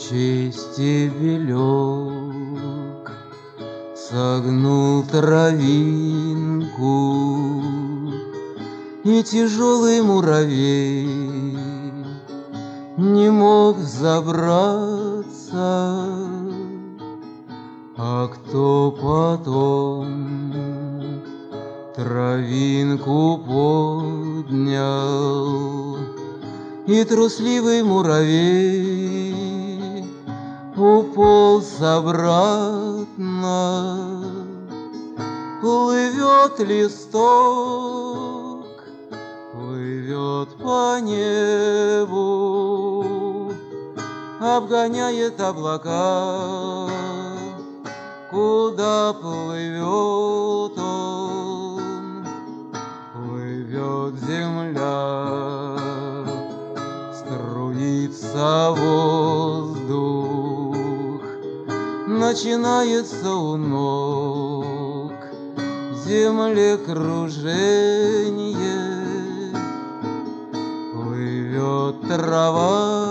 чести белек согнул травинку, и тяжелый муравей не мог забраться. А кто потом травинку поднял, и трусливый муравей уполз обратно. Плывет листок, плывет по небу, обгоняет облака. Куда плывет он? Плывет земля, струится воздух, начинается у ног землекружение. Плывет трава,